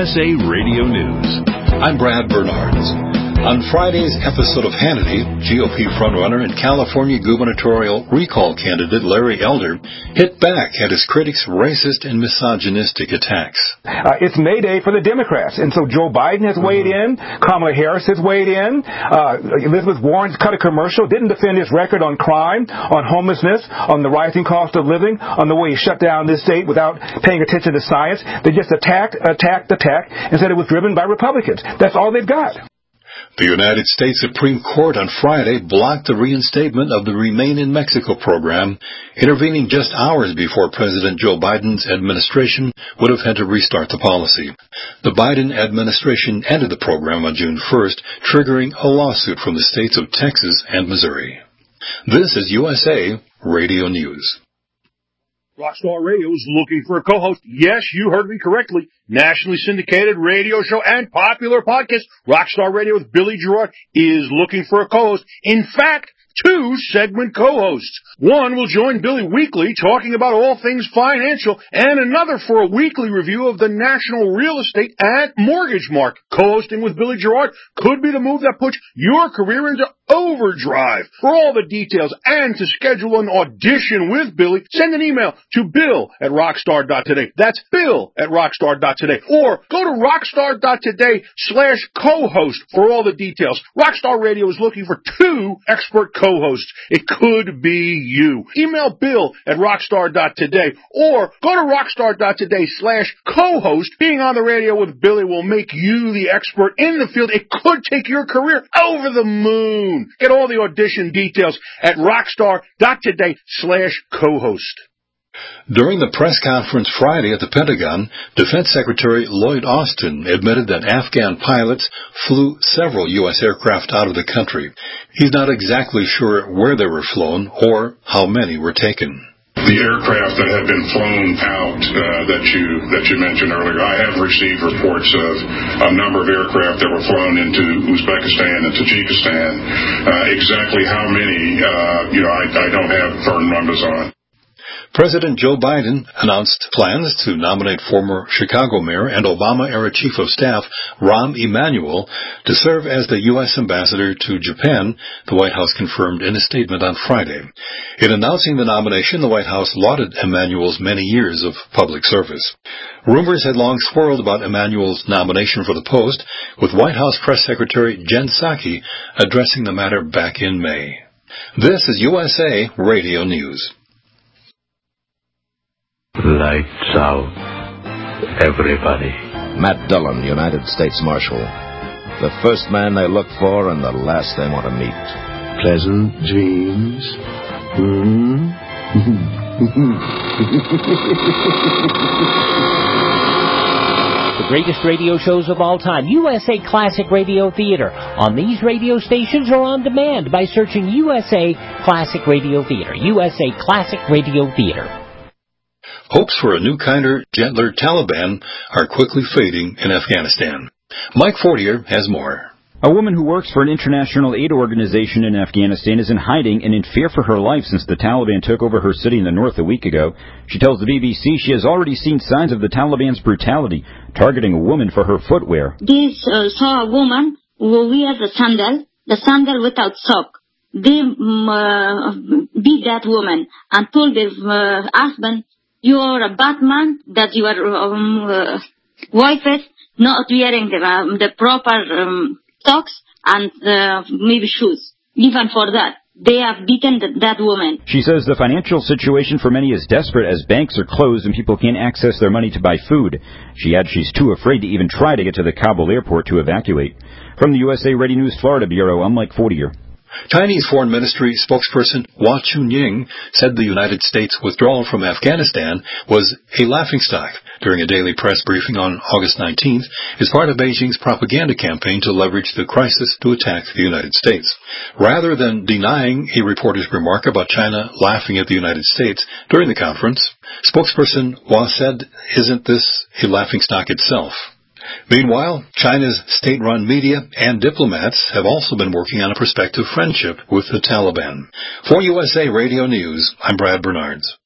USA Radio News. I'm Brad Bernards. On Friday's episode of Hannity, GOP frontrunner and California gubernatorial recall candidate Larry Elder hit back at his critics' racist and misogynistic attacks. It's May Day for the Democrats, and so Joe Biden has weighed in, Kamala Harris has weighed in, Elizabeth Warren's cut a commercial, didn't defend his record on crime, on homelessness, on the rising cost of living, on the way he shut down this state without paying attention to science. They just attacked, and said it was driven by Republicans. That's all they've got. The United States Supreme Court on Friday blocked the reinstatement of the Remain in Mexico program, intervening just hours before President Joe Biden's administration would have had to restart the policy. The Biden administration ended the program on June 1st, triggering a lawsuit from the states of Texas and Missouri. This is USA Radio News. Rockstar Radio is looking for a co-host. Yes, you heard me correctly. Nationally syndicated radio show and popular podcast. Rockstar Radio with Billy Gerard is looking for a co-host. In fact, 2 segment co-hosts. One will join Billy weekly talking about all things financial, and another for a weekly review of the national real estate and mortgage market. Co-hosting with Billy Gerard could be the move that puts your career into overdrive. For all the details and to schedule an audition with Billy, send an email to bill@rockstar.today. That's bill@rockstar.today. Or go to rockstar.today/co-host for all the details. Rockstar Radio is looking for 2 expert co-hosts. It could be you. Email bill@rockstar.today or go to rockstar.today/co-host. Being on the radio with Billy will make you the expert in the field. It could take your career over the moon. Get all the audition details at rockstar.today/co-host. During the press conference Friday at the Pentagon, Defense Secretary Lloyd Austin admitted that Afghan pilots flew several U.S. aircraft out of the country. He's not exactly sure where they were flown or how many were taken. The aircraft that have been flown out that you mentioned earlier, I have received reports of a number of aircraft that were flown into Uzbekistan and Tajikistan. Exactly how many, I don't have firm numbers on. President Joe Biden announced plans to nominate former Chicago mayor and Obama-era chief of staff Rahm Emanuel to serve as the U.S. ambassador to Japan, the White House confirmed in a statement on Friday. In announcing the nomination, the White House lauded Emanuel's many years of public service. Rumors had long swirled about Emanuel's nomination for the post, with White House Press Secretary Jen Psaki addressing the matter back in May. This is USA Radio News. Lights out, everybody. Matt Dillon, United States Marshal. The first man they look for and the last they want to meet. Pleasant dreams. The greatest radio shows of all time, USA Classic Radio Theater, on these radio stations or on demand by searching USA Classic Radio Theater. USA Classic Radio Theater. Hopes for a new, kinder, gentler Taliban are quickly fading in Afghanistan. Mike Fortier has more. A woman who works for an international aid organization in Afghanistan is in hiding and in fear for her life since the Taliban took over her city in the north a week ago. She tells the BBC she has already seen signs of the Taliban's brutality, targeting a woman for her footwear. This saw a woman who wears the sandal without sock. They beat that woman and told the husband, "You are a bad man, that your wife is not wearing the proper socks and maybe shoes." Even for that, they have beaten that woman. She says the financial situation for many is desperate as banks are closed and people can't access their money to buy food. She adds she's too afraid to even try to get to the Kabul airport to evacuate. From the USA Radio News Florida Bureau, I'm Mike Fortier. Chinese Foreign Ministry spokesperson Hua Chunying said the United States' withdrawal from Afghanistan was a laughingstock during a daily press briefing on August 19th as part of Beijing's propaganda campaign to leverage the crisis to attack the United States. Rather than denying a reporter's remark about China laughing at the United States during the conference, spokesperson Hua said, "Isn't this a laughingstock itself?" Meanwhile, China's state-run media and diplomats have also been working on a prospective friendship with the Taliban. For USA Radio News, I'm Brad Bernards.